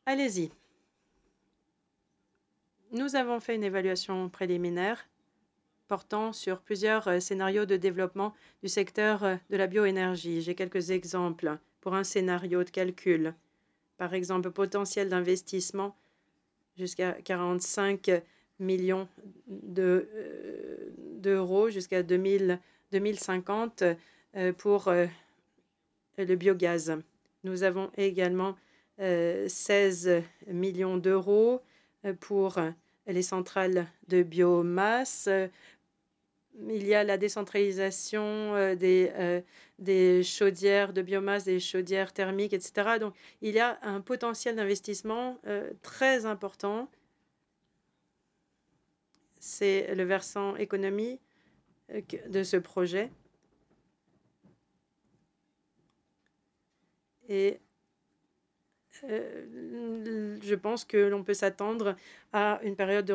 Allez-y. Nous avons fait une évaluation préliminaire portant sur plusieurs scénarios de développement du secteur de la bioénergie. J'ai quelques exemples pour un scénario de calcul. Par exemple, potentiel d'investissement jusqu'à 45 millions d'euros jusqu'à 2050 pour le biogaz. Nous avons également 16 millions d'euros pour les centrales de biomasse. Il y a la décentralisation des chaudières de biomasse, des chaudières thermiques, etc. Donc, il y a un potentiel d'investissement très important. C'est le versant économie de ce projet. Et je pense que l'on peut s'attendre à une période de